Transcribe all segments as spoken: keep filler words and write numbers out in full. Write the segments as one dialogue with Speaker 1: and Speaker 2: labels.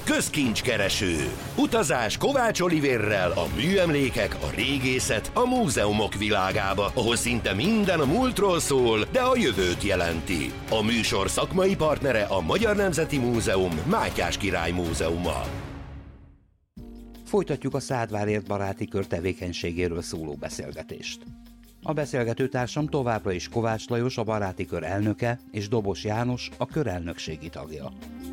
Speaker 1: Közkincskereső. Utazás Kovács Olivérrel a műemlékek, a régészet, a múzeumok világába, ahol szinte minden a múltról szól, de a jövőt jelenti. A műsor szakmai partnere a Magyar Nemzeti Múzeum, Mátyás Király Múzeuma.
Speaker 2: Folytatjuk a Szádvárért baráti kör tevékenységéről szóló beszélgetést. A beszélgetőtársam továbbra is Kovács Lajos, a baráti kör elnöke, és Dobos János, a kör elnökségi tagja.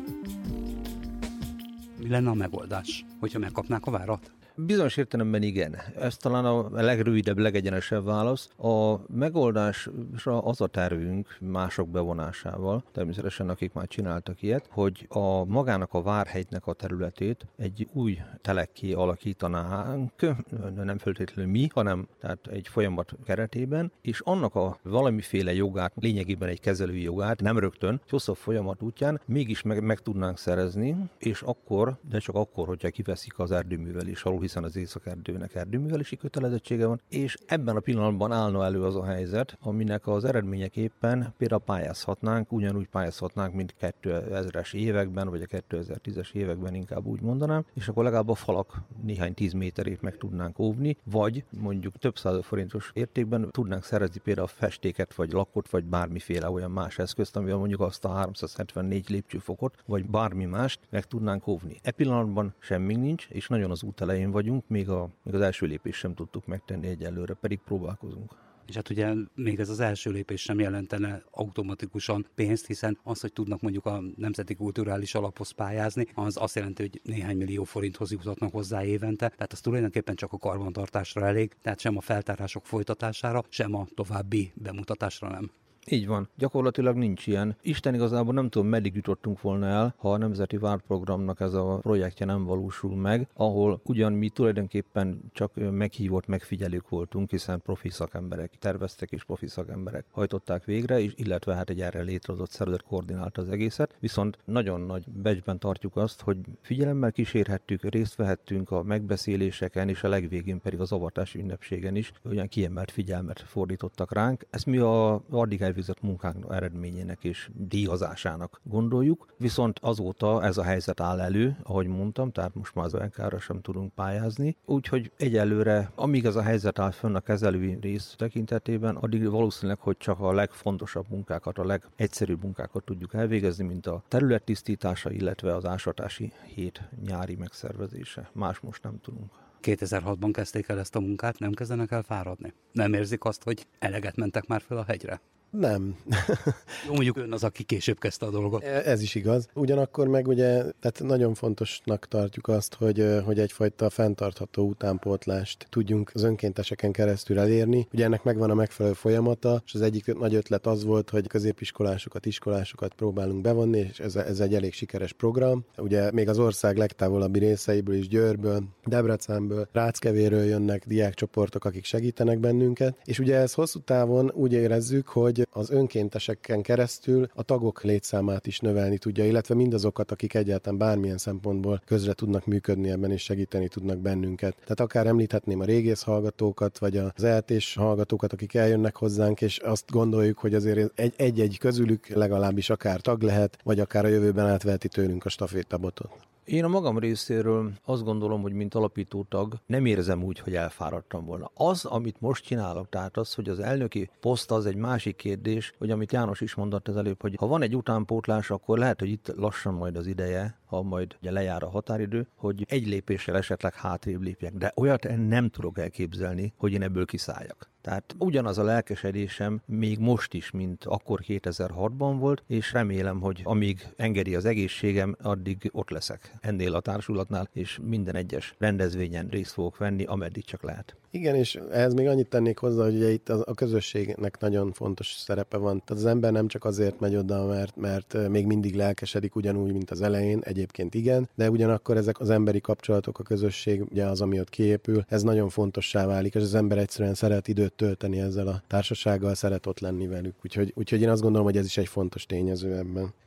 Speaker 2: Mi lenne a megoldás, hogyha megkapnák a várat?
Speaker 3: Bizonyos értelemben igen. Ez talán a legrövidebb, legegyenesebb válasz. A megoldásra az a tervünk mások bevonásával, természetesen akik már csináltak ilyet, hogy a magának a várhegynek a területét egy új telekké alakítanánk, nem feltétlenül mi, hanem tehát egy folyamat keretében, és annak a valamiféle jogát, lényegében egy kezelői jogát, nem rögtön, hosszabb folyamat útján mégis meg, meg tudnánk szerezni, és akkor, de csak akkor, hogyha kiveszik az erdőművelés alól, hiszen az északerdőnek erdőművelési kötelezettsége van, és ebben a pillanatban állna elő az a helyzet, aminek az eredményeképpen például pályázhatnánk, ugyanúgy pályázhatnánk, mint kétezres években, vagy a kétezer-tízes években inkább úgy mondanám, és akkor legalább a falak néhány tíz méterét meg tudnánk óvni, vagy mondjuk több száz forintos értékben tudnánk szerezni például festéket, vagy lakot, vagy bármiféle olyan más eszközt, amivel mondjuk azt a háromszázhetvennégy lépcsőfokot, vagy bármi mást meg tudnánk óvni. E pillanatban semmi nincs, és nagyon az út elején vagyunk, még, a, még az első lépést sem tudtuk megtenni egyelőre, pedig próbálkozunk.
Speaker 2: És hát ugye még ez az első lépés sem jelentene automatikusan pénzt, hiszen az, hogy tudnak mondjuk a Nemzeti Kulturális Alaphoz pályázni, az azt jelenti, hogy néhány millió forinthoz jutatnak hozzá évente, tehát az tulajdonképpen csak a karbantartásra elég, tehát sem a feltárások folytatására, sem a további bemutatásra nem.
Speaker 3: Így van. Gyakorlatilag nincs ilyen. Isten igazából nem tudom, meddig jutottunk volna el, ha a Nemzeti Várprogramnak ez a projektje nem valósul meg, ahol ugyan mi tulajdonképpen csak meghívott megfigyelők voltunk, hiszen profi szakemberek terveztek és profi szakemberek hajtották végre, és illetve hát egy erre létrehozott szervezet koordinálta az egészet. Viszont nagyon nagy becsben tartjuk azt, hogy figyelemmel kísérhettük, részt vehettünk a megbeszéléseken, és a legvégén pedig az avatási ünnepségen is olyan kiemelt figyelmet fordítottak ránk. Ezt mi a addig elvégzett munkánk eredményének és díjazásának gondoljuk, viszont azóta ez a helyzet áll elő, ahogy mondtam, tehát most már az o en ká-ra sem tudunk pályázni, úgyhogy egyelőre, amíg ez a helyzet áll fönn a kezelői rész tekintetében, addig valószínűleg, hogy csak a legfontosabb munkákat, a legegyszerűbb munkákat tudjuk elvégezni, mint a területtisztítása, illetve az ásatási hét nyári megszervezése. Más most nem tudunk.
Speaker 2: kétezer-hatban kezdték el ezt a munkát, nem kezdenek el fáradni? Nem érzik azt, hogy eleget mentek már fel a hegyre?
Speaker 4: Nem.
Speaker 2: Jó, mondjuk ön az, aki később kezdte a dolgot.
Speaker 4: Ez is igaz. Ugyanakkor meg ugye, tehát nagyon fontosnak tartjuk azt, hogy, hogy egyfajta fenntartható utánpótlást tudjunk az önkénteseken keresztül elérni. Ugye ennek megvan a megfelelő folyamata, és az egyik nagy ötlet az volt, hogy középiskolásokat, iskolásokat próbálunk bevonni, és ez, ez egy elég sikeres program. Ugye még az ország legtávolabbi részeiből is, Győrből, Debrecenből, Ráckevéről jönnek diákcsoportok, akik segítenek bennünket, és ugye ez hosszú távon úgy érezzük, hogy az önkénteseken keresztül a tagok létszámát is növelni tudja, illetve mindazokat, akik egyáltalán bármilyen szempontból közre tudnak működni ebben és segíteni tudnak bennünket. Tehát akár említhetném a régész hallgatókat, vagy az é el té-s hallgatókat, akik eljönnek hozzánk, és azt gondoljuk, hogy azért egy-egy közülük legalábbis akár tag lehet, vagy akár a jövőben átveheti tőlünk a stafétabotot.
Speaker 3: Én a magam részéről azt gondolom, hogy mint alapító tag nem érzem úgy, hogy elfáradtam volna. Az, amit most csinálok, tehát az, hogy az elnöki poszt az egy másik kérdés, hogy amit János is mondott az előbb, hogy ha van egy utánpótlás, akkor lehet, hogy itt lassan majd az ideje, ha majd ugye lejár a határidő, hogy egy lépéssel esetleg hátrébb lépjek. De olyat nem tudok elképzelni, hogy én ebből kiszálljak. Tehát ugyanaz a lelkesedésem még most is, mint akkor kétezer-hatban volt, és remélem, hogy amíg engedi az egészségem, addig ott leszek ennél a társulatnál, és minden egyes rendezvényen részt fogok venni, ameddig csak lehet.
Speaker 4: Igen, és ehhez még annyit tennék hozzá, hogy ugye itt a közösségnek nagyon fontos szerepe van. Tehát az ember nem csak azért megy oda, mert, mert még mindig lelkesedik ugyanúgy, mint az elején, egyébként igen, de ugyanakkor ezek az emberi kapcsolatok, a közösség, ugye az, ami ott kiépül, ez nagyon fontossá válik, és az ember egyszerűen szeret időt tölteni ezzel a társasággal, szeret ott lenni velük. Úgyhogy, úgyhogy én azt gondolom, hogy ez is egy fontos tényező ebben.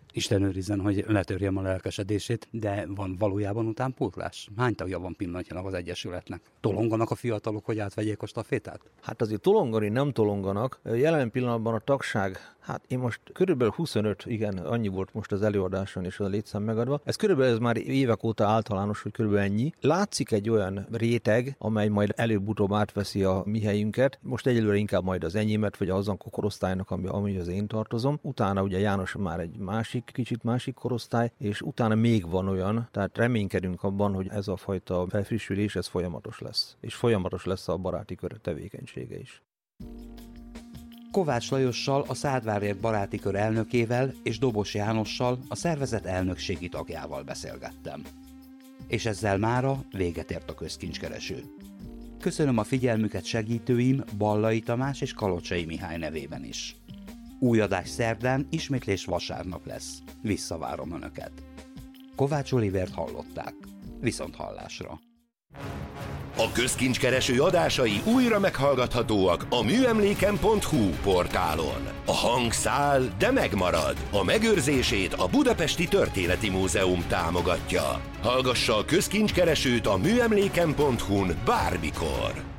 Speaker 2: Isten őrizzen, hogy letörjem a lelkesedését, de van valójában utánpótlás? Hány tagja van pillanatnyilag az Egyesületnek? Tolonganak a fiatalok, hogy átvegyék a stafétát?
Speaker 3: Hát azért tolongani nem tolonganak. Jelen pillanatban a tagság, hát én most körülbelül huszonöt, igen, annyi volt most az előadáson és a létszám megadva. Ez körülbelül ez már évek óta általános, hogy körülbelül ennyi. Látszik egy olyan réteg, amely majd előbb-utóbb átveszi a mi helyünket. Most egyelőre inkább majd az enyémet, vagy azon korosztálynak, ami, ami az én tartozom. Utána ugye János már egy másik, kicsit másik korosztály, és utána még van olyan, tehát reménykedünk abban, hogy ez a fajta felfrissülés, ez folyamatos lesz. És folyamatos lesz a baráti kör tevékenysége is.
Speaker 2: Kovács Lajossal, a Szádvárért baráti kör elnökével és Dobos Jánossal, a szervezet elnökségi tagjával beszélgettem. És ezzel mára véget ért a közkincskereső. Köszönöm a figyelmüket segítőim Ballai Tamás és Kalocsai Mihály nevében is. Új adás szerdán, ismétlés vasárnap lesz. Visszavárom Önöket. Kovács Olivert hallották. Viszont hallásra.
Speaker 1: A közkincskereső adásai újra meghallgathatóak a műemléken pont hu portálon. A hang száll, de megmarad. A megőrzését a Budapesti Történeti Múzeum támogatja. Hallgassa a közkincskeresőt a műemléken pont hu-n bármikor.